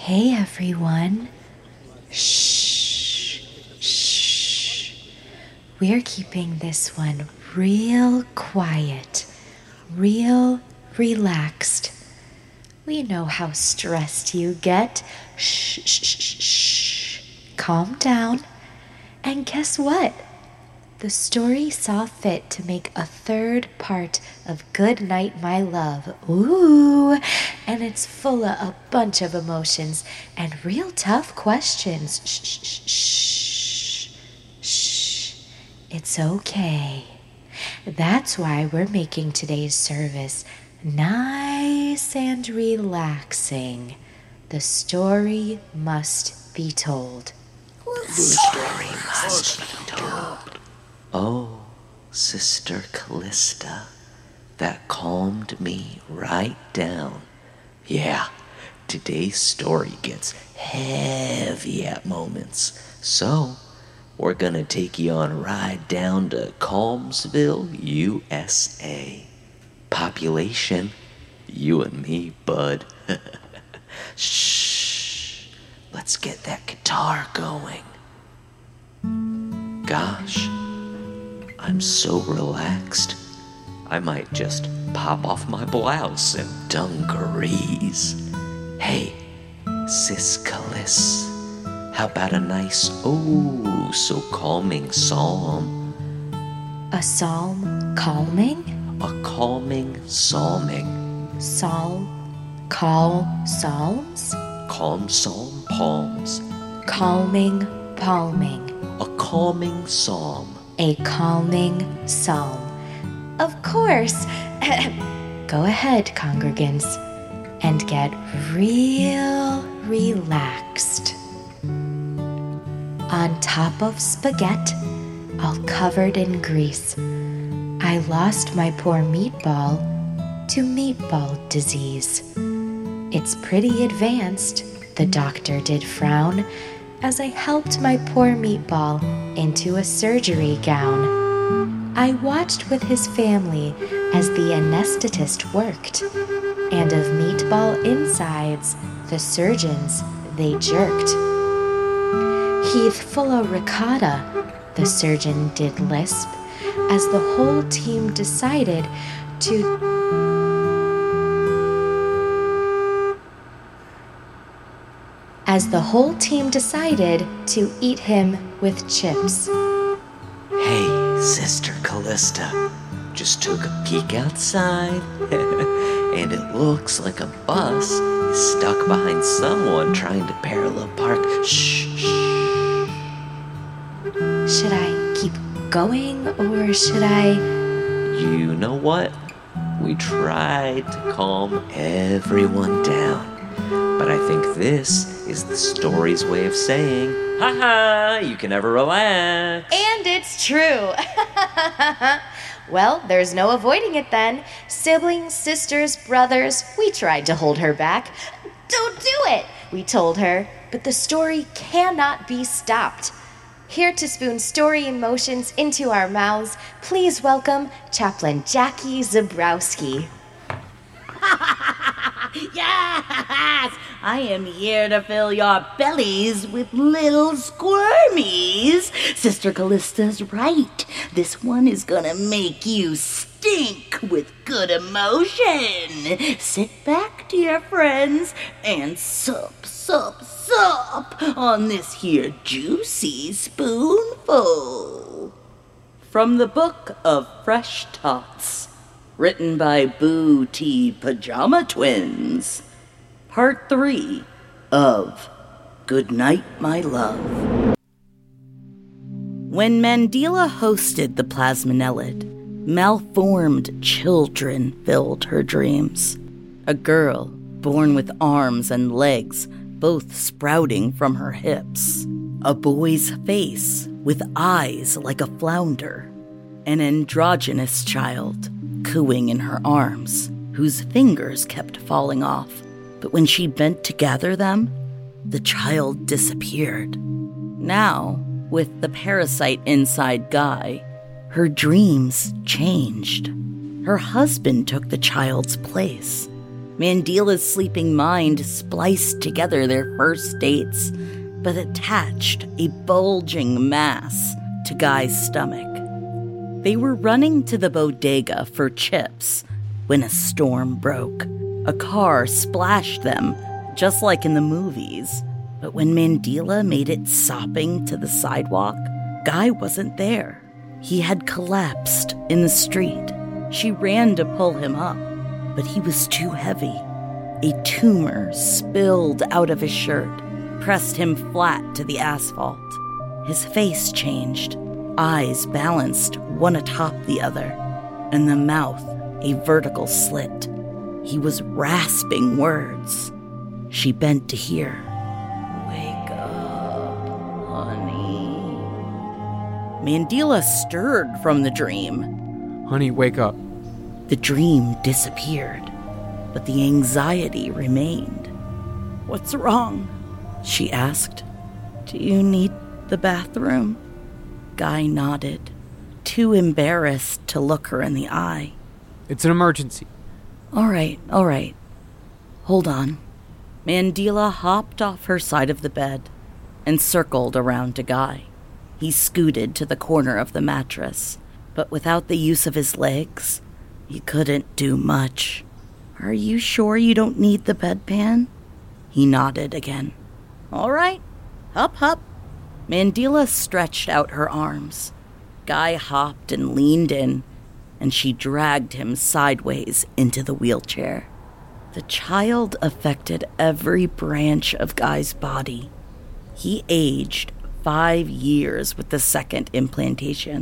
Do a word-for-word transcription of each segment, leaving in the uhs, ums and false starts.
Hey everyone. Shh, shh. We're keeping this one real quiet, real relaxed. We know how stressed you get. Shh, shh, shh, shh. Calm down. And guess what? The story saw fit to make a third part of Good Night, My Love. Ooh, and it's full of a bunch of emotions and real tough questions. Shh, shh, shh, shh. It's okay. That's why we're making today's service nice and relaxing. The story must be told. The story must be told. Oh, Sister Callista, that calmed me right down. Yeah, today's story gets heavy at moments. So, we're gonna take you on a ride down to Calmsville, U S A. Population, you and me, bud. Shh, let's get that guitar going. Gosh, I'm so relaxed, I might just pop off my blouse and dungarees. Hey, Sis Callis, how about a nice, oh, so calming psalm? A psalm calming? A calming psalming. Psalm? Call psalms? Calm psalm palms. Calming palming. A calming psalm. A calming psalm. Of course. Go ahead, congregants, and get real relaxed. On top of spaghetti, all covered in grease, I lost my poor meatball to meatball disease. It's pretty advanced, the doctor did frown, as I helped my poor meatball into a surgery gown. I watched with his family as the anesthetist worked, and of meatball insides, the surgeons, they jerked. Heath full of ricotta, the surgeon did lisp, as the whole team decided to as the whole team decided to eat him with chips. Hey, Sister Callista, just took a peek outside, and it looks like a bus is stuck behind someone trying to parallel park. Shh, shh. Should I keep going, or should I... You know what? We tried to calm everyone down, but I think this is the story's way of saying, ha ha, you can never relax. And it's true. Well, there's no avoiding it then. Siblings, sisters, brothers, we tried to hold her back. Don't do it, we told her, but the story cannot be stopped. Here to spoon story emotions into our mouths, please welcome Chaplain Jackie Zabrowski. Yes! I am here to fill your bellies with little squirmies. Sister Callista's right. This one is gonna make you stink with good emotion. Sit back, dear friends, and sup, sup, sup on this here juicy spoonful. From the Book of Fresh Tots, written by Boo T Pajama Twins. Part three of Good Night, My Love. When Mandela hosted the Plasmonellid, malformed children filled her dreams. A girl born with arms and legs both sprouting from her hips. A boy's face with eyes like a flounder. An androgynous child cooing in her arms, whose fingers kept falling off. But when she bent to gather them, the child disappeared. Now, with the parasite inside Guy, her dreams changed. Her husband took the child's place. Mandila's sleeping mind spliced together their first dates, but attached a bulging mass to Guy's stomach. They were running to the bodega for chips when a storm broke. A car splashed them, just like in the movies. But when Mandila made it sopping to the sidewalk, Guy wasn't there. He had collapsed in the street. She ran to pull him up, but he was too heavy. A tumor spilled out of his shirt, pressed him flat to the asphalt. His face changed, eyes balanced one atop the other, and the mouth a vertical slit. He was rasping words. She bent to hear. Wake up, honey. Mandila stirred from the dream. Honey, wake up. The dream disappeared, but the anxiety remained. What's wrong? She asked. Do you need the bathroom? Guy nodded, too embarrassed to look her in the eye. It's an emergency. All right, all right. Hold on. Mandila hopped off her side of the bed and circled around to Guy. He scooted to the corner of the mattress, but without the use of his legs, he couldn't do much. Are you sure you don't need the bedpan? He nodded again. All right, hup, hup. Mandila stretched out her arms. Guy hopped and leaned in, and she dragged him sideways into the wheelchair. The child affected every branch of Guy's body. He aged five years with the second implantation,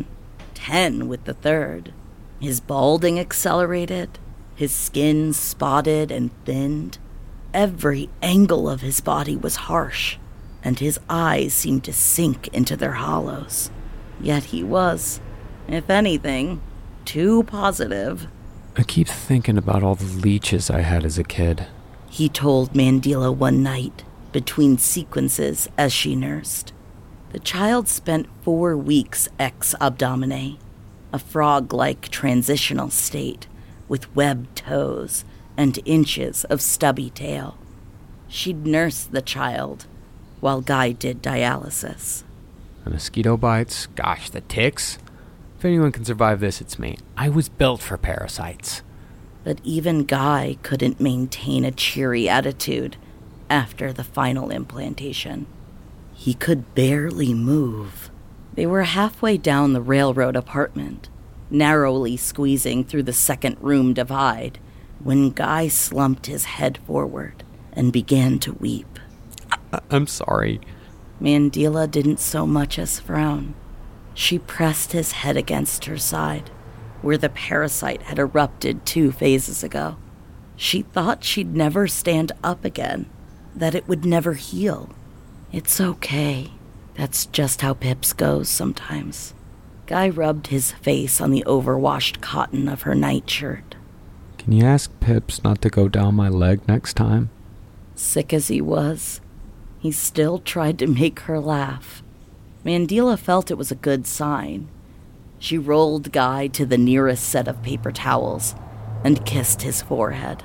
ten with the third. His balding accelerated, his skin spotted and thinned. Every angle of his body was harsh, and his eyes seemed to sink into their hollows. Yet he was, if anything, too positive. I keep thinking about all the leeches I had as a kid. He told Mandila one night, between sequences as she nursed. The child spent four weeks ex abdomine, a frog-like transitional state with webbed toes and inches of stubby tail. She'd nurse the child while Guy did dialysis. The mosquito bites, gosh, the ticks. If anyone can survive this, it's me. I was built for parasites. But even Guy couldn't maintain a cheery attitude after the final implantation. He could barely move. They were halfway down the railroad apartment, narrowly squeezing through the second room divide, when Guy slumped his head forward and began to weep. I- I'm sorry. Mandila didn't so much as frown. She pressed his head against her side, where the parasite had erupted two phases ago. She thought she'd never stand up again, that it would never heal. It's okay. That's just how Pips goes sometimes. Guy rubbed his face on the overwashed cotton of her nightshirt. Can you ask Pips not to go down my leg next time? Sick as he was, he still tried to make her laugh. Mandila felt it was a good sign. She rolled Guy to the nearest set of paper towels and kissed his forehead.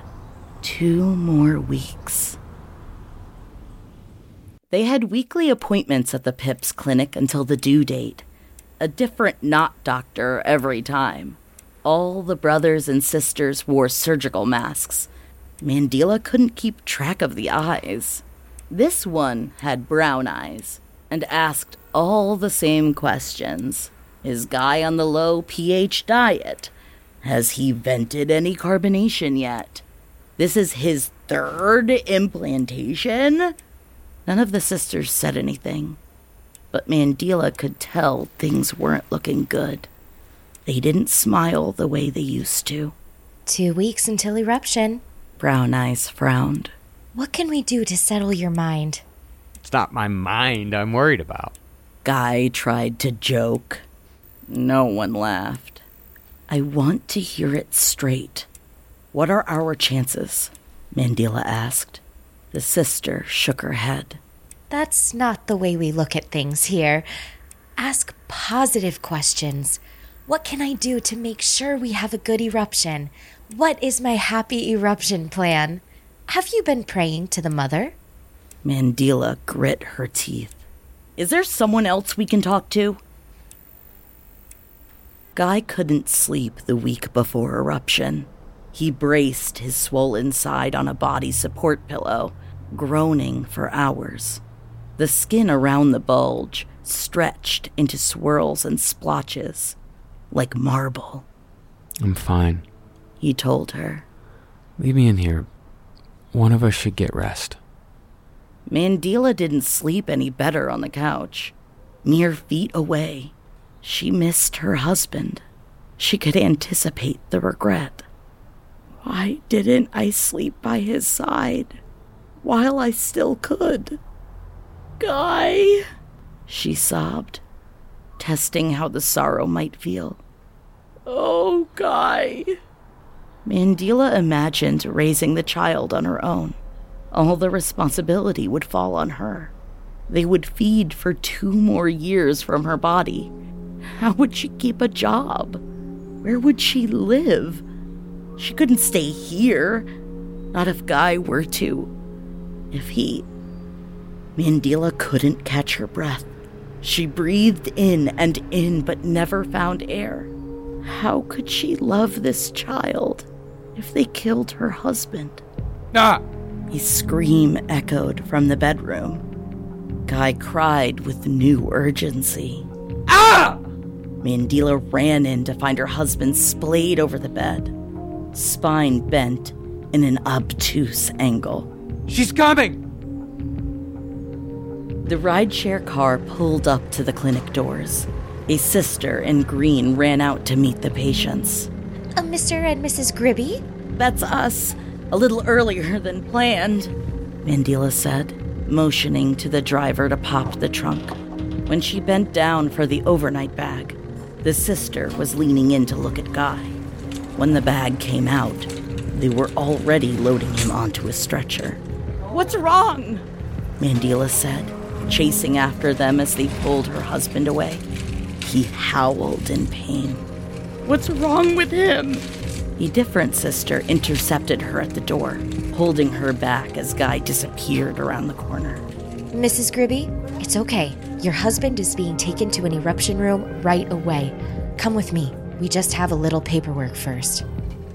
Two more weeks. They had weekly appointments at the Pips clinic until the due date. A different knot doctor every time. All the brothers and sisters wore surgical masks. Mandila couldn't keep track of the eyes. This one had brown eyes and asked all the same questions. Is Guy on the low pH diet? Has he vented any carbonation yet? This is his third implantation? None of the sisters said anything, but Mandila could tell things weren't looking good. They didn't smile the way they used to. Two weeks until eruption. Brown Eyes frowned. What can we do to settle your mind? It's not my mind I'm worried about. Guy tried to joke. No one laughed. I want to hear it straight. What are our chances? Mandila asked. The sister shook her head. That's not the way we look at things here. Ask positive questions. What can I do to make sure we have a good eruption? What is my happy eruption plan? Have you been praying to the mother? Mandila grit her teeth. Is there someone else we can talk to? Guy couldn't sleep the week before eruption. He braced his swollen side on a body support pillow, groaning for hours. The skin around the bulge stretched into swirls and splotches, like marble. I'm fine, he told her. Leave me in here. One of us should get rest. Mandila didn't sleep any better on the couch. Mere feet away, she missed her husband. She could anticipate the regret. Why didn't I sleep by his side while I still could? Guy, she sobbed, testing how the sorrow might feel. Oh, Guy. Mandila imagined raising the child on her own. All the responsibility would fall on her. They would feed for two more years from her body. How would she keep a job? Where would she live? She couldn't stay here. Not if Guy were to. If he... Mandila couldn't catch her breath. She breathed in and in, but never found air. How could she love this child if they killed her husband? Ah! A scream echoed from the bedroom. Guy cried with new urgency. Ah! Mandila ran in to find her husband splayed over the bed, spine bent in an obtuse angle. She's coming! The rideshare car pulled up to the clinic doors. A sister in green ran out to meet the patients. Uh, Mister and Missus Gribby? That's us. A little earlier than planned, Mandila said, motioning to the driver to pop the trunk. When she bent down for the overnight bag, the sister was leaning in to look at Guy. When the bag came out, they were already loading him onto a stretcher. What's wrong? Mandila said, chasing after them as they pulled her husband away. He howled in pain. What's wrong with him? A different sister intercepted her at the door, holding her back as Guy disappeared around the corner. Missus Gribby, it's okay. Your husband is being taken to an eruption room right away. Come with me. We just have a little paperwork first.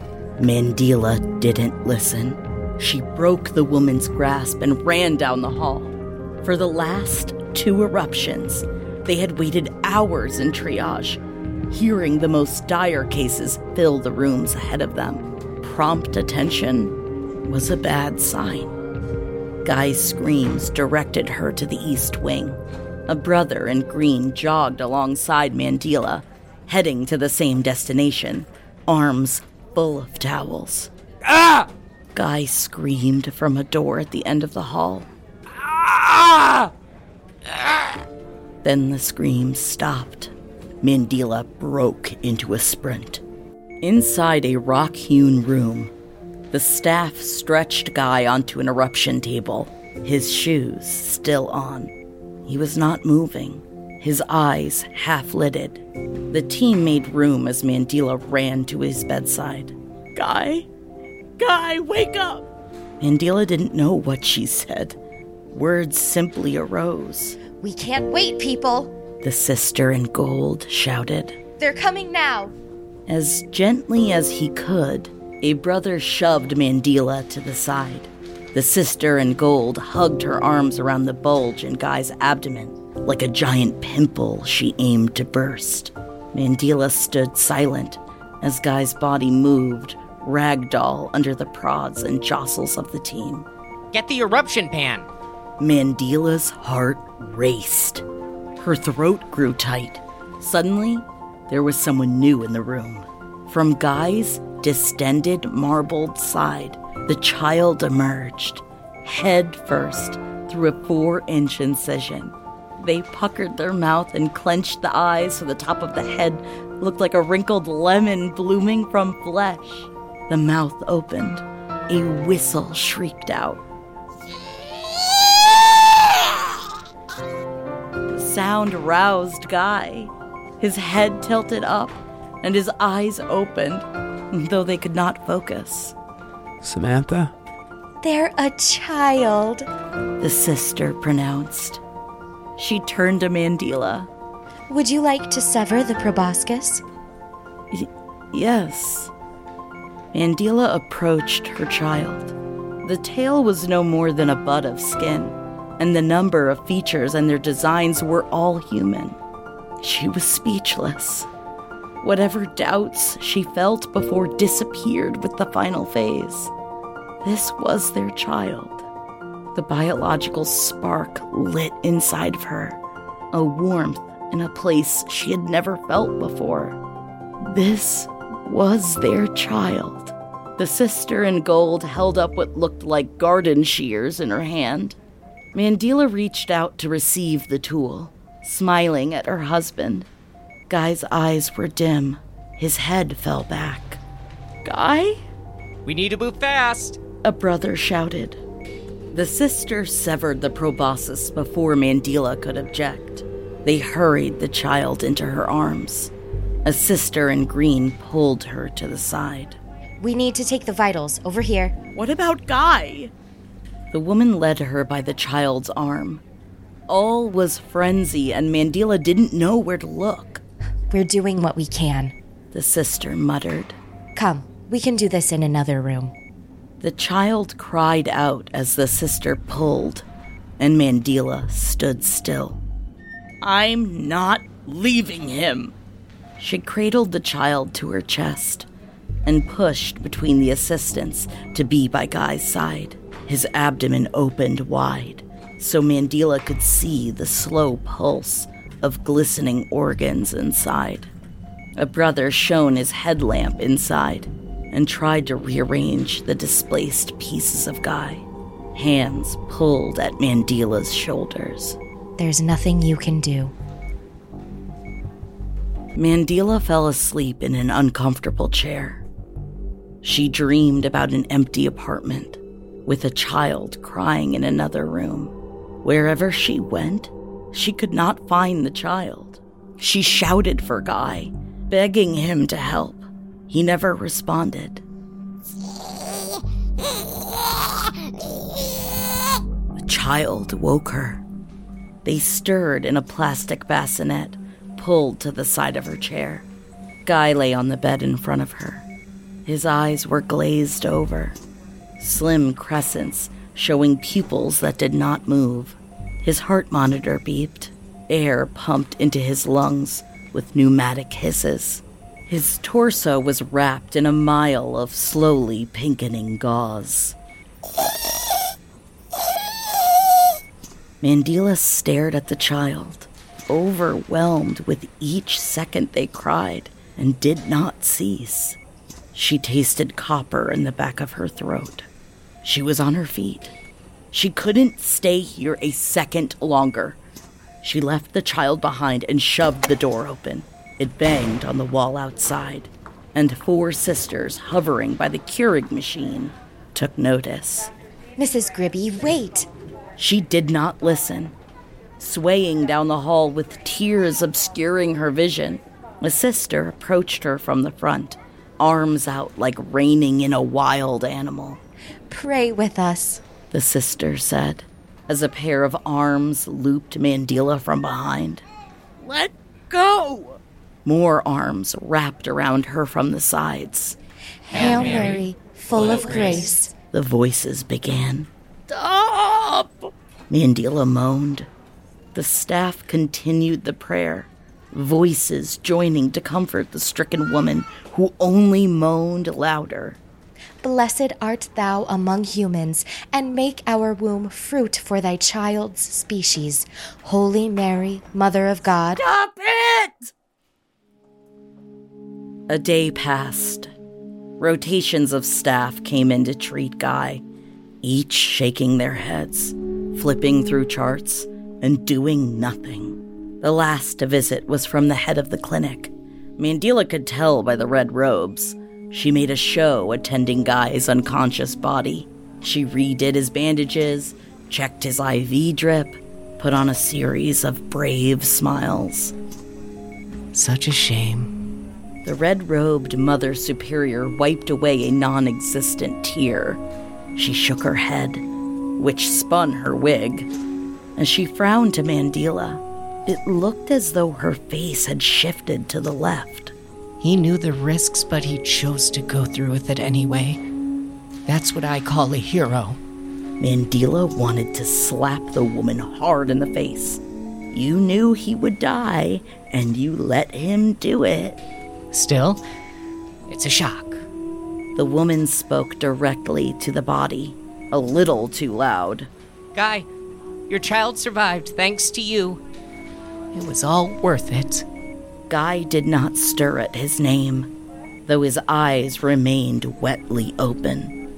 Mandila didn't listen. She broke the woman's grasp and ran down the hall. For the last two eruptions, they had waited hours in triage, hearing the most dire cases fill the rooms ahead of them. Prompt attention was a bad sign. Guy's screams directed her to the East Wing. A brother in green jogged alongside Mandila, heading to the same destination, arms full of towels. Ah! Guy screamed from a door at the end of the hall. Ah! Ah! Then the screams stopped. Mandila broke into a sprint. Inside a rock-hewn room, the staff stretched Guy onto an eruption table, his shoes still on. He was not moving, his eyes half-lidded. The team made room as Mandila ran to his bedside. Guy? Guy, wake up! Mandila didn't know what she said. Words simply arose. We can't wait, people! The sister in gold shouted. They're coming now! As gently as he could, a brother shoved Mandila to the side. The sister in gold hugged her arms around the bulge in Guy's abdomen, like a giant pimple she aimed to burst. Mandila stood silent as Guy's body moved, ragdoll under the prods and jostles of the team. Get the eruption pan! Mandila's heart raced. Her throat grew tight. Suddenly, there was someone new in the room. From Guy's distended, marbled side, the child emerged, head first, through a four-inch incision. They puckered their mouth and clenched the eyes so the top of the head looked like a wrinkled lemon blooming from flesh. The mouth opened. A whistle shrieked out. The sound roused Guy. His head tilted up, and his eyes opened, though they could not focus. Samantha? They're a child, the sister pronounced. She turned to Mandila. Would you like to sever the proboscis? Y- yes. Mandila approached her child. The tail was no more than a bud of skin, and the number of features and their designs were all human. She was speechless. Whatever doubts she felt before disappeared with the final phase. This was their child. The biological spark lit inside of her, a warmth in a place she had never felt before. This was their child. The sister in gold held up what looked like garden shears in her hand. Mandila reached out to receive the tool, smiling at her husband. Guy's eyes were dim. His head fell back. Guy? We need to move fast. A brother shouted. The sister severed the proboscis before Mandila could object. They hurried the child into her arms. A sister in green pulled her to the side. We need to take the vitals over here. What about Guy? The woman led her by the child's arm. All was frenzy, and Mandila didn't know where to look. We're doing what we can, the sister muttered. Come, we can do this in another room. The child cried out as the sister pulled, and Mandila stood still. I'm not leaving him. She cradled the child to her chest and pushed between the assistants to be by Guy's side. His abdomen opened wide, so Mandila could see the slow pulse of glistening organs inside. A brother shone his headlamp inside and tried to rearrange the displaced pieces of Guy. Hands pulled at Mandila's shoulders. There's nothing you can do. Mandila fell asleep in an uncomfortable chair. She dreamed about an empty apartment with a child crying in another room. Wherever she went, she could not find the child. She shouted for Guy, begging him to help. He never responded. The child woke her. They stirred in a plastic bassinet, pulled to the side of her chair. Guy lay on the bed in front of her. His eyes were glazed over, slim crescents showing pupils that did not move. His heart monitor beeped. Air pumped into his lungs with pneumatic hisses. His torso was wrapped in a mile of slowly pinkening gauze. Mandila stared at the child, overwhelmed with each second they cried, and did not cease. She tasted copper in the back of her throat. She was on her feet. She couldn't stay here a second longer. She left the child behind and shoved the door open. It banged on the wall outside, and four sisters hovering by the Keurig machine took notice. Missus Gribby, wait! She did not listen. Swaying down the hall with tears obscuring her vision, a sister approached her from the front, arms out like reining in a wild animal. Pray with us, the sister said, as a pair of arms looped Mandila from behind. Let go! More arms wrapped around her from the sides. Hail Mary, full of grace, the voices began. Stop! Mandila moaned. The staff continued the prayer, voices joining to comfort the stricken woman who only moaned louder. Blessed art thou among humans, and make our womb fruit for thy child's species. Holy Mary, Mother of God. Stop it! A day passed. Rotations of staff came in to treat Guy, each shaking their heads, flipping through charts, and doing nothing. The last to visit was from the head of the clinic. Mandila could tell by the red robes. She made a show attending Guy's unconscious body. She redid his bandages, checked his I V drip, put on a series of brave smiles. Such a shame. The red-robed Mother Superior wiped away a non-existent tear. She shook her head, which spun her wig. As she frowned to Mandila, it looked as though her face had shifted to the left. He knew the risks, but he chose to go through with it anyway. That's what I call a hero. Mandila wanted to slap the woman hard in the face. You knew he would die, and you let him do it. Still, it's a shock. The woman spoke directly to the body, a little too loud. Guy, your child survived thanks to you. It was all worth it. Guy did not stir at his name, though his eyes remained wetly open.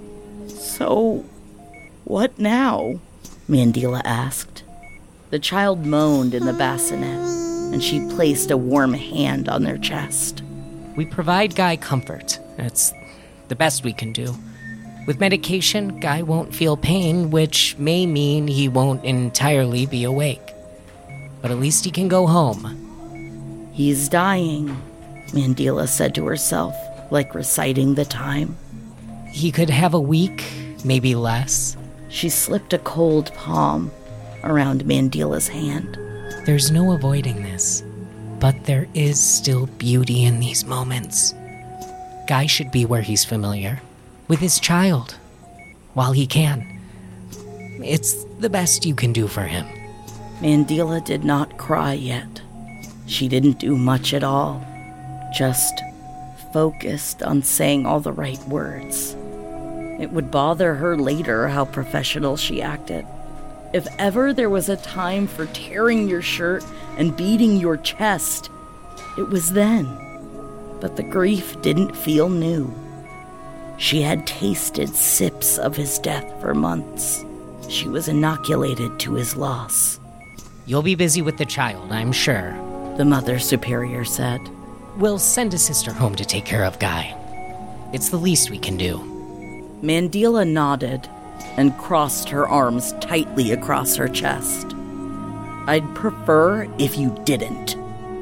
So, what now? Mandila asked. The child moaned in the bassinet, and she placed a warm hand on their chest. We provide Guy comfort. It's the best we can do. With medication, Guy won't feel pain, which may mean he won't entirely be awake. But at least he can go home. He's dying, Mandila said to herself, like reciting the time. He could have a week, maybe less. She slipped a cold palm around Mandila's hand. There's no avoiding this, but there is still beauty in these moments. Guy should be where he's familiar, with his child, while he can. It's the best you can do for him. Mandila did not cry yet. She didn't do much at all, just focused on saying all the right words. It would bother her later how professional she acted. If ever there was a time for tearing your shirt and beating your chest, it was then. But the grief didn't feel new. She had tasted sips of his death for months. She was inoculated to his loss. You'll be busy with the child, I'm sure, the Mother Superior said. We'll send a sister home to take care of Guy. It's the least we can do. Mandila nodded and crossed her arms tightly across her chest. I'd prefer if you didn't.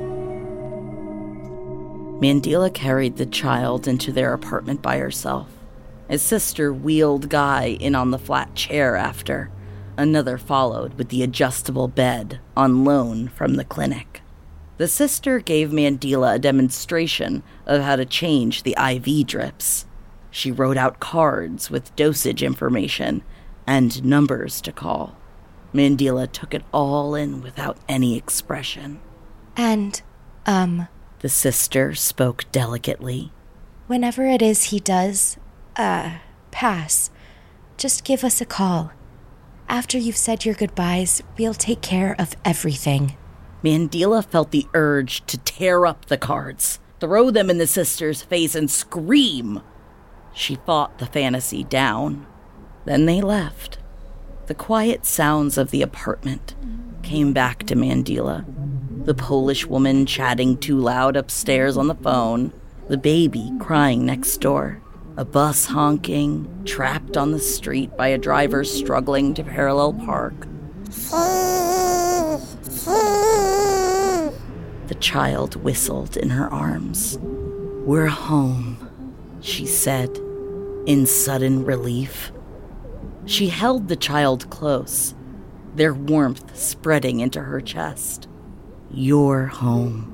Mandila carried the child into their apartment by herself. His sister wheeled Guy in on the flat chair after. Another followed with the adjustable bed on loan from the clinic. The sister gave Mandila a demonstration of how to change the I V drips. She wrote out cards with dosage information and numbers to call. Mandila took it all in without any expression. And, um... the sister spoke delicately. Whenever it is he does, uh, pass, just give us a call. After you've said your goodbyes, we'll take care of everything. Mandila felt the urge to tear up the cards, throw them in the sister's face, and scream. She fought the fantasy down. Then they left. The quiet sounds of the apartment came back to Mandila. The Polish woman chatting too loud upstairs on the phone, the baby crying next door, a bus honking, trapped on the street by a driver struggling to parallel park. The child whistled in her arms. We're home, she said, in sudden relief. She held the child close, their warmth spreading into her chest. You're home.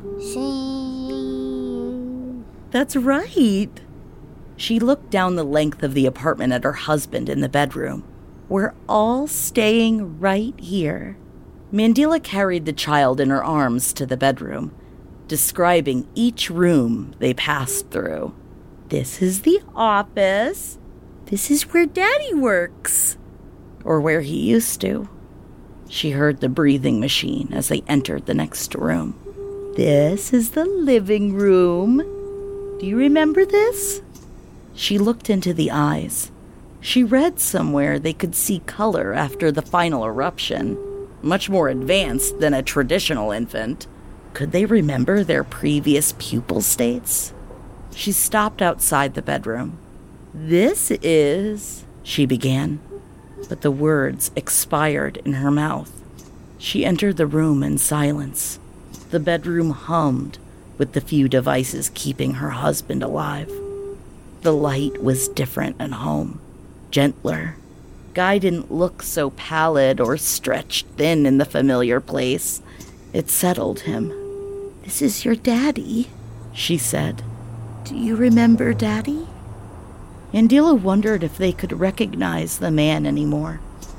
That's right. She looked down the length of the apartment at her husband in the bedroom. We're all staying right here. Mandila carried the child in her arms to the bedroom, describing each room they passed through. This is the office. This is where Daddy works. Or where he used to. She heard the breathing machine as they entered the next room. This is the living room. Do you remember this? She looked into the eyes. She read somewhere they could see color after the final eruption, much more advanced than a traditional infant. Could they remember their previous pupil states? She stopped outside the bedroom. This is... she began, but the words expired in her mouth. She entered the room in silence. The bedroom hummed with the few devices keeping her husband alive. The light was different at home. gentler. Guy didn't look so pallid or stretched thin in the familiar place. It settled him. "This is your daddy," she said. "Do you remember Daddy?" Mandila wondered if they could recognize the man anymore.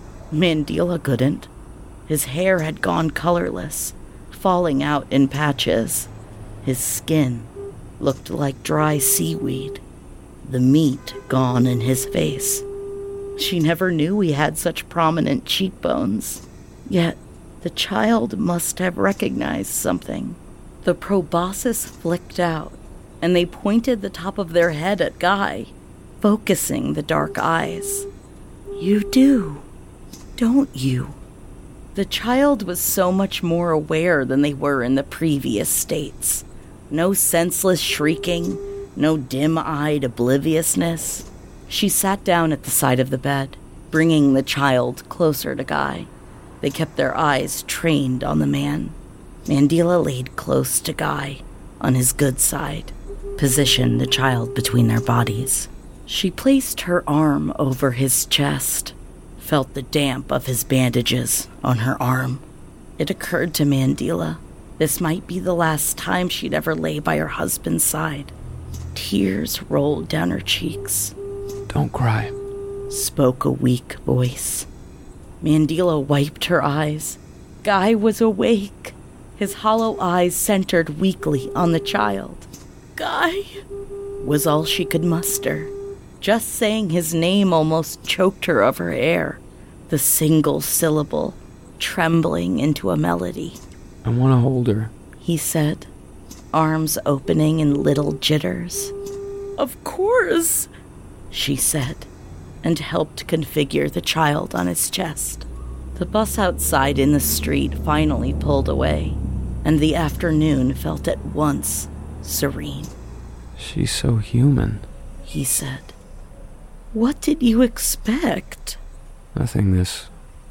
Mandila couldn't. His hair had gone colorless, falling out in patches. His skin looked like dry seaweed, the meat gone in his face. She never knew he had such prominent cheekbones. Yet the child must have recognized something. The proboscis flicked out, and they pointed the top of their head at Guy, focusing the dark eyes. "You do, don't you?" The child was so much more aware than they were in the previous states. No senseless shrieking, no dim-eyed obliviousness. She sat down at the side of the bed, bringing the child closer to Guy. They kept their eyes trained on the man. Mandila laid close to Guy, on his good side, positioned the child between their bodies. She placed her arm over his chest, felt the damp of his bandages on her arm. It occurred to Mandila this might be the last time she'd ever lay by her husband's side. Tears rolled down her cheeks. "Don't cry," spoke a weak voice. Mandila wiped her eyes. Guy was awake, his hollow eyes centered weakly on the child. "Guy," was all she could muster. Just saying his name almost choked her of her air, the single syllable trembling into a melody. "I want to hold her," he said, arms opening in little jitters. "Of course," she said, and helped configure the child on his chest. The bus outside in the street finally pulled away, and the afternoon felt at once serene. "She's so human," he said. "What did you expect?" "Nothing this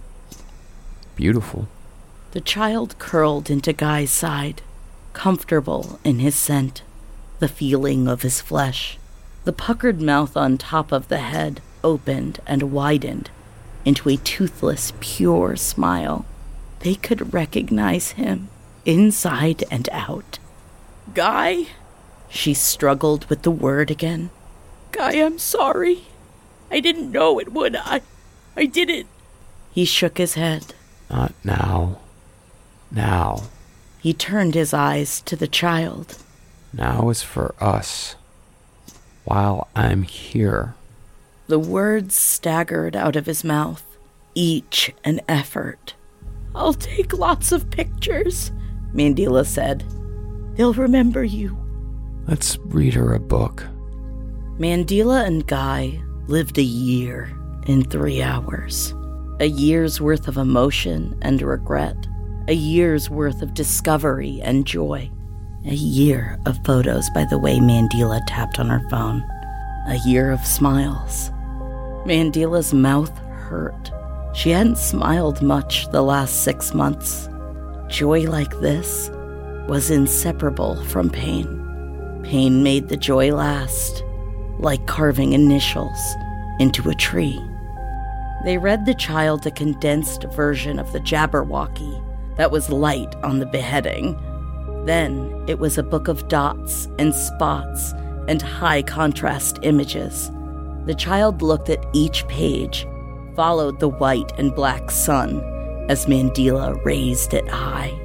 beautiful." The child curled into Guy's side, comfortable in his scent, the feeling of his flesh. The puckered mouth on top of the head opened and widened into a toothless, pure smile. They could recognize him inside and out. "Guy?" She struggled with the word again. "Guy, I'm sorry. I didn't know it would. I... I didn't." He shook his head. "Not now. Now." He turned his eyes to the child. "Now is for us. While I'm here." The words staggered out of his mouth, each an effort. "I'll take lots of pictures," Mandila said. "They'll remember you." "Let's read her a book." Mandila and Guy lived a year in three hours. A year's worth of emotion and regret. A year's worth of discovery and joy. A year of photos by the way Mandila tapped on her phone. A year of smiles. Mandila's mouth hurt. She hadn't smiled much the last six months. Joy like this was inseparable from pain. Pain made the joy last, like carving initials into a tree. They read the child a condensed version of the Jabberwocky that was light on the beheading. Then it was a book of dots and spots and high-contrast images. The child looked at each page, followed the white and black sun as Mandila raised it high.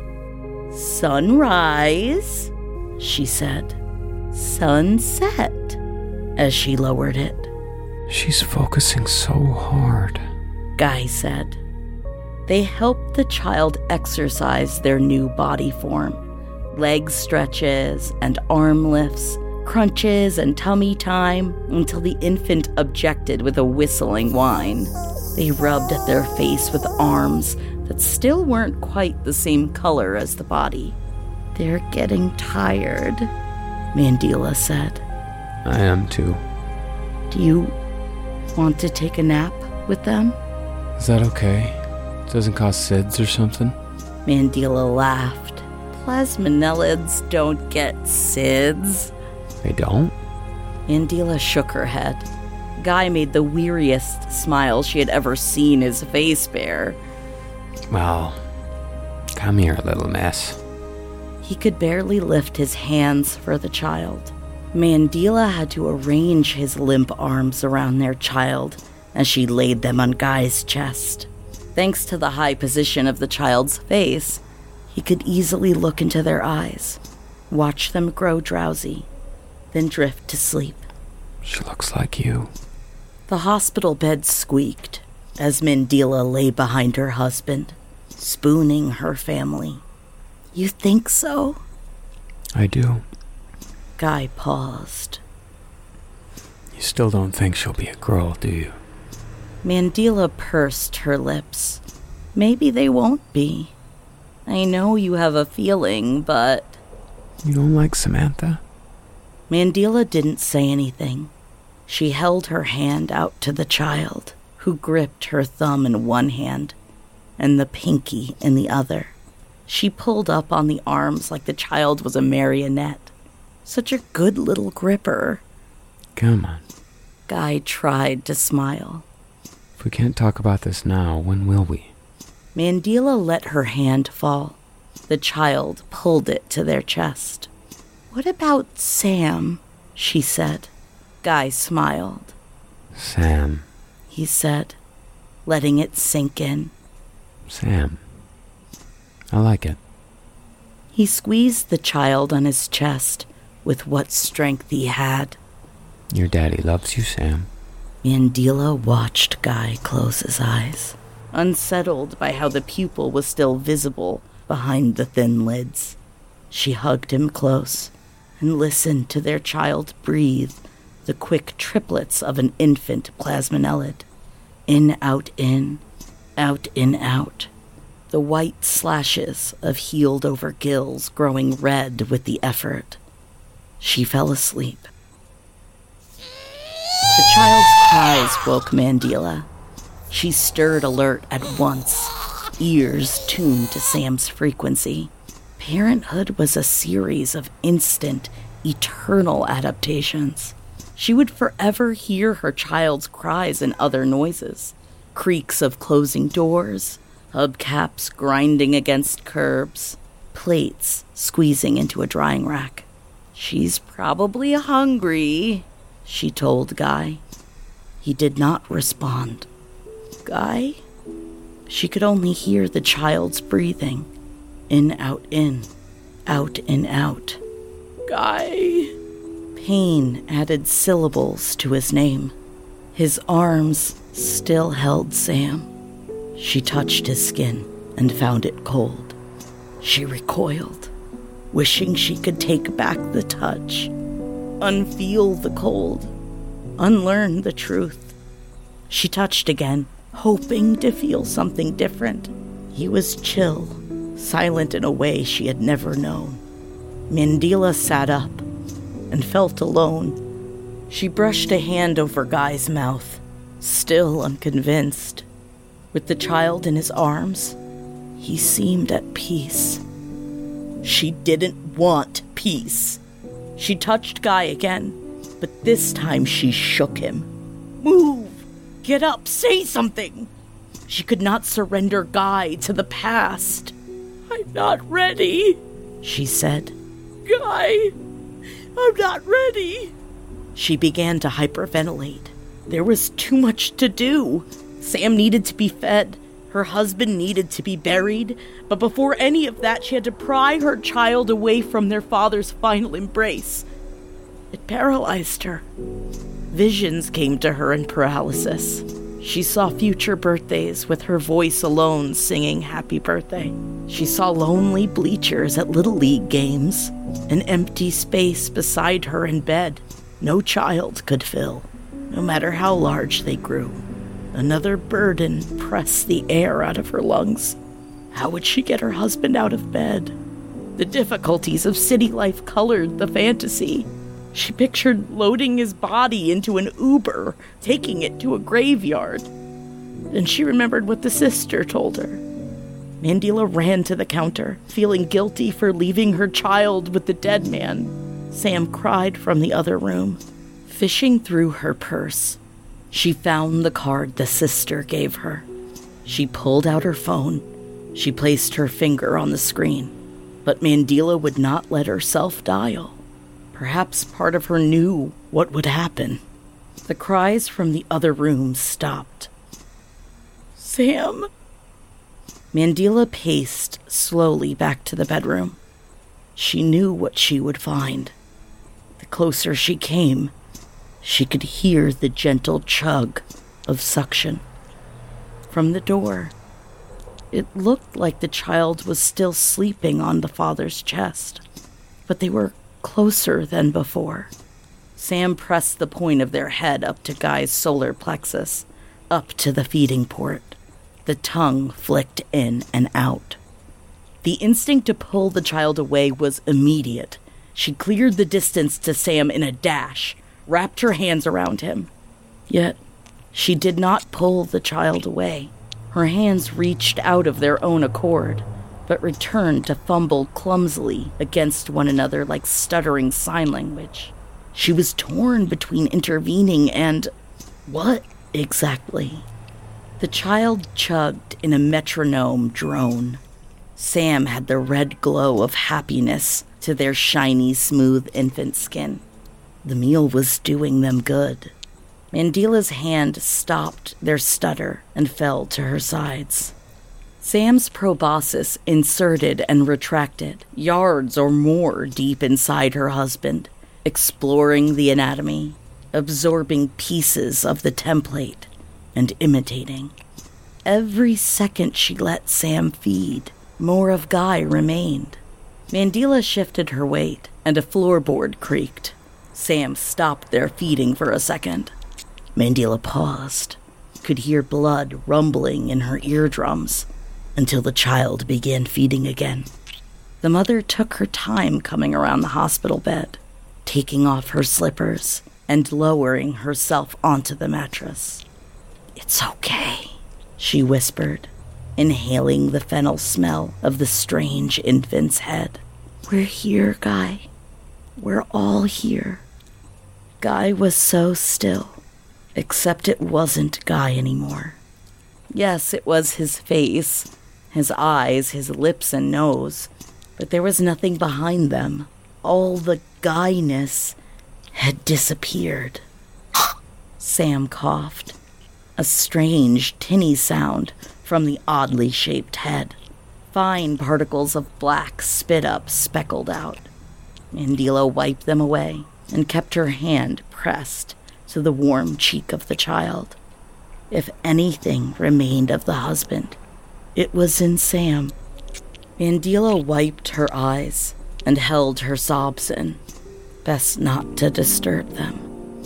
"Sunrise," she said. "Sunset," as she lowered it. "She's focusing so hard," Guy said. They helped the child exercise their new body form. Leg stretches and arm lifts, crunches and tummy time, until the infant objected with a whistling whine. They rubbed at their face with arms that still weren't quite the same color as the body. "They're getting tired," Mandila said. "I am too." "Do you want to take a nap with them?" "Is that okay? Doesn't cost S I D S or something?" Mandila laughed. "Plasmonelids don't get S I D S." "They don't?" Mandila shook her head. Guy made the weariest smile she had ever seen his face bear. Well, come here, little miss. He could barely lift his hands for the child. Mandila had to arrange his limp arms around their child as she laid them on Guy's chest. Thanks to the high position of the child's face, he could easily look into their eyes, watch them grow drowsy, then drift to sleep. She looks like you. The hospital bed squeaked as Mandila lay behind her husband, spooning her family. You think so? I do. Guy paused. You still don't think she'll be a girl, do you? Mandila pursed her lips. Maybe they won't be. I know you have a feeling, but... You don't like Samantha? Mandila didn't say anything. She held her hand out to the child, who gripped her thumb in one hand and the pinky in the other. She pulled up on the arms like the child was a marionette. Such a good little gripper. Come on. Guy tried to smile. If we can't talk about this now, when will we? Mandila let her hand fall. The child pulled it to their chest. What about Sam? She said. Guy smiled. Sam. He said, letting it sink in. Sam. I like it. He squeezed the child on his chest with what strength he had. Your daddy loves you, Sam. Mandila watched Guy close his eyes, unsettled by how the pupil was still visible behind the thin lids. She hugged him close and listened to their child breathe the quick triplets of an infant plasmonellid. In, out, in, out, in, out. The white slashes of healed-over gills growing red with the effort. She fell asleep. The child's cries woke Mandila. She stirred alert at once, ears tuned to Sam's frequency. Parenthood was a series of instant, eternal adaptations. She would forever hear her child's cries and other noises. Creaks of closing doors, hubcaps grinding against curbs, plates squeezing into a drying rack. She's probably hungry, she told Guy. He did not respond. Guy? She could only hear the child's breathing. In, out, in. Out, in, out. Guy. Pain added syllables to his name. His arms still held Sam. She touched his skin and found it cold. She recoiled, wishing she could take back the touch, unfeel the cold, unlearn the truth. She touched again, hoping to feel something different. He was chill, silent in a way she had never known. Mandila sat up and felt alone. She brushed a hand over Guy's mouth, still unconvinced. With the child in his arms, he seemed at peace. She didn't want peace. She touched Guy again, but this time she shook him. Move! Get up! Say something! She could not surrender Guy to the past. I'm not ready, she said. Guy, I'm not ready. She began to hyperventilate. There was too much to do. Sam needed to be fed. Her husband needed to be buried. But before any of that, she had to pry her child away from their father's final embrace. It paralyzed her. Visions came to her in paralysis. She saw future birthdays with her voice alone singing happy birthday. She saw lonely bleachers at Little League games, an empty space beside her in bed no child could fill, no matter how large they grew. Another burden pressed the air out of her lungs. How would she get her husband out of bed? The difficulties of city life colored the fantasy. She pictured loading his body into an Uber, taking it to a graveyard. Then she remembered what the sister told her. Mandila ran to the counter, feeling guilty for leaving her child with the dead man. Sam cried from the other room, fishing through her purse. She found the card the sister gave her. She pulled out her phone. She placed her finger on the screen. But Mandila would not let herself dial. Perhaps part of her knew what would happen. The cries from the other room stopped. Sam? Mandila paced slowly back to the bedroom. She knew what she would find. The closer she came, she could hear the gentle chug of suction. From the door, it looked like the child was still sleeping on the father's chest, but they were closer than before. Sam pressed the point of their head up to Guy's solar plexus, up to the feeding port. The tongue flicked in and out. The instinct to pull the child away was immediate. She cleared the distance to Sam in a dash, wrapped her hands around him. Yet, she did not pull the child away. Her hands reached out of their own accord, but returned to fumble clumsily against one another like stuttering sign language. She was torn between intervening and... what exactly? The child chugged in a metronome drone. Sam had the red glow of happiness to their shiny, smooth infant skin. The meal was doing them good. Mandila's hand stopped their stutter and fell to her sides. Sam's proboscis inserted and retracted, yards or more deep inside her husband, exploring the anatomy, absorbing pieces of the template, and imitating. Every second she let Sam feed, more of Guy remained. Mandila shifted her weight, and a floorboard creaked. Sam stopped their feeding for a second. Mandila paused, could hear blood rumbling in her eardrums, until the child began feeding again. The mother took her time coming around the hospital bed, taking off her slippers and lowering herself onto the mattress. "It's okay," she whispered, inhaling the fennel smell of the strange infant's head. "We're here, Guy. We're all here." Guy was so still, except it wasn't Guy anymore. Yes, it was his face, his eyes, his lips and nose, but there was nothing behind them. All the Guy-ness had disappeared. Sam coughed, a strange, tinny sound from the oddly shaped head. Fine particles of black spit up, speckled out. Mandila wiped them away and kept her hand pressed to the warm cheek of the child. If anything remained of the husband, it was in Sam. Mandila wiped her eyes and held her sobs in. Best not to disturb them.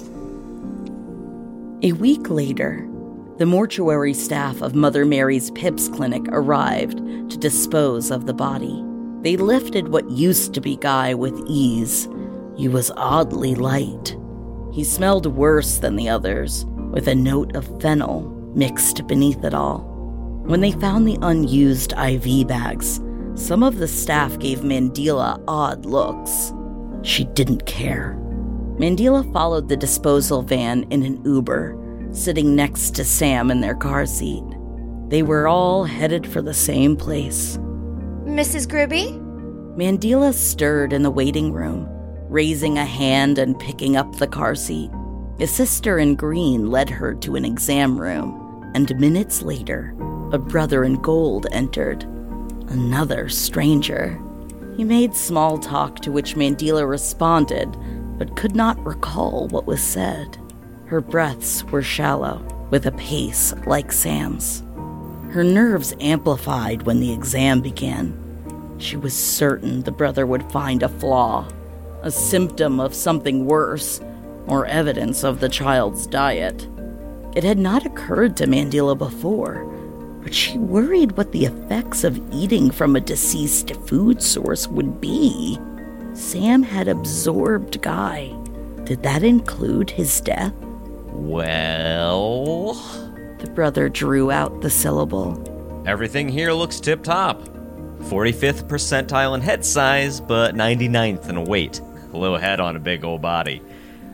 A week later, the mortuary staff of Mother Mary's Pips Clinic arrived to dispose of the body. They lifted what used to be Guy with ease. He was oddly light. He smelled worse than the others, with a note of fennel mixed beneath it all. When they found the unused I V bags, some of the staff gave Mandila odd looks. She didn't care. Mandila followed the disposal van in an Uber, sitting next to Sam in their car seat. They were all headed for the same place. Missus Gribby? Mandila stirred in the waiting room, raising a hand and picking up the car seat. A sister in green led her to an exam room, and minutes later, a brother in gold entered. Another stranger. He made small talk to which Mandila responded, but could not recall what was said. Her breaths were shallow, with a pace like Sam's. Her nerves amplified when the exam began. She was certain the brother would find a flaw, a symptom of something worse, or evidence of the child's diet. It had not occurred to Mandila before, but she worried what the effects of eating from a deceased food source would be. Sam had absorbed Guy. Did that include his death? Well... The brother drew out the syllable. Everything here looks tip-top. forty-fifth percentile in head size, but ninety-ninth in weight. A little head on a big old body.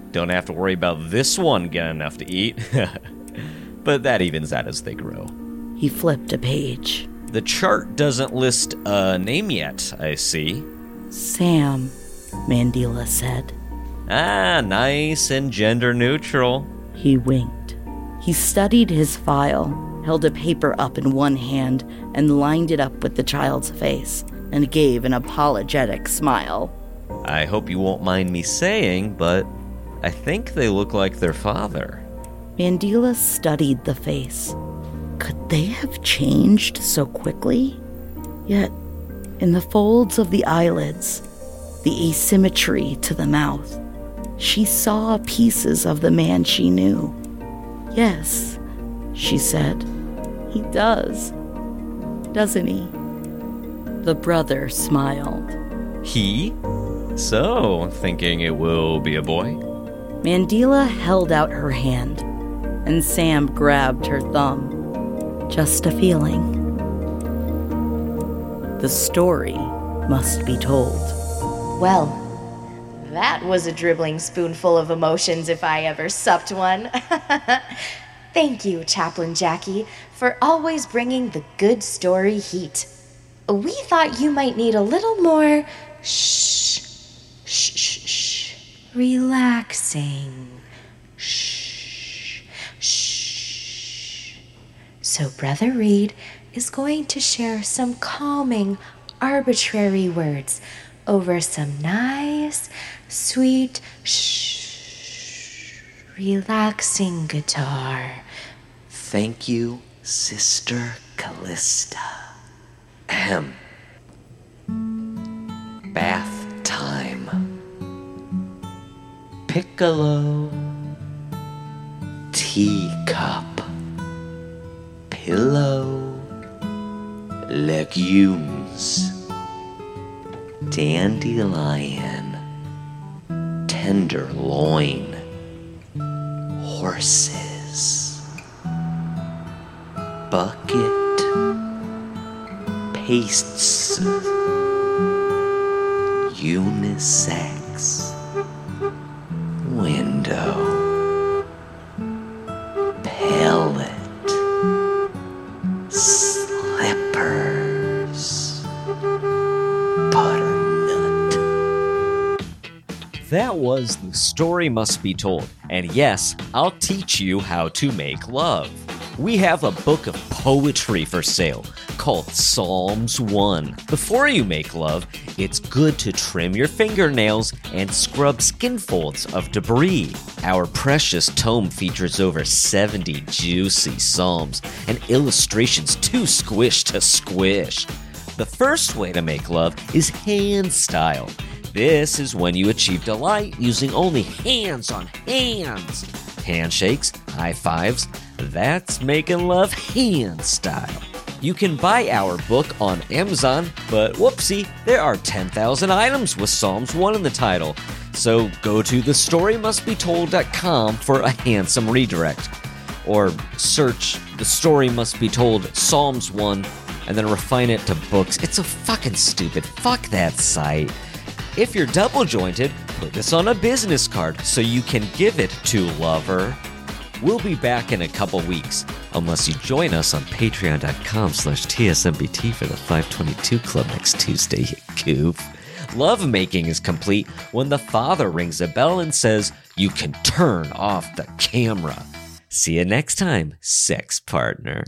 Don't have to worry about this one getting enough to eat. But that evens out as they grow. He flipped a page. The chart doesn't list a name yet, I see. Sam, Mandela said. Ah, nice and gender neutral. He winked. He studied his file, held a paper up in one hand, and lined it up with the child's face, and gave an apologetic smile. I hope you won't mind me saying, but I think they look like their father. Mandela studied the face. Could they have changed so quickly? Yet, in the folds of the eyelids, the asymmetry to the mouth, she saw pieces of the man she knew. Yes, she said, he does, doesn't he? The brother smiled. He? So, thinking it will be a boy? Mandela held out her hand, and Sam grabbed her thumb. Just a feeling. The story must be told. Well, that was a dribbling spoonful of emotions if I ever supped one. Thank you, Chaplain Jackie, for always bringing the good story heat. We thought you might need a little more shh, shh, shh, shh, relaxing. Shh, shh. So Brother Reed is going to share some calming, arbitrary words over some nice, sweet, shh, relaxing guitar. Thank you, Sister Callista. Ahem. Bath time. Piccolo. Teacup. Pillow. Legumes. Dandelion. Tenderloin. Horses. Bucket. Pastes. Unisex. Window. Pellet. Slippers. Butternut. That was The Story Must Be Told. And yes, I'll teach you how to make love. We have a book of poetry for sale called Psalms one. Before you make love, it's good to trim your fingernails and scrub skin folds of debris. Our precious tome features over seventy juicy psalms and illustrations too squish to squish. The first way to make love is hand style. This is when you achieve delight using only hands on hands. Handshakes, high fives, that's making love hand style. You can buy our book on Amazon, but whoopsie, there are ten thousand items with Psalms one in the title. So go to the story must be told dot com for a handsome redirect. Or search The Story Must Be Told Psalms one and then refine it to books. It's so fucking stupid. Fuck that site. If you're double jointed, put this on a business card so you can give it to lover. We'll be back in a couple weeks, unless you join us on patreon.com slash TSMBT for the five twenty-two Club next Tuesday, you goof. Lovemaking is complete when the father rings a bell and says, you can turn off the camera. See you next time, sex partner.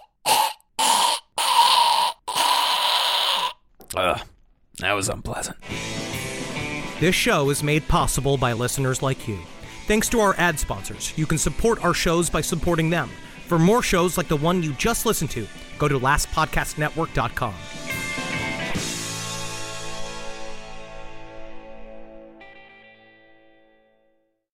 Ugh, that was unpleasant. This show is made possible by listeners like you. Thanks to our ad sponsors, you can support our shows by supporting them. For more shows like the one you just listened to, go to last podcast network dot com.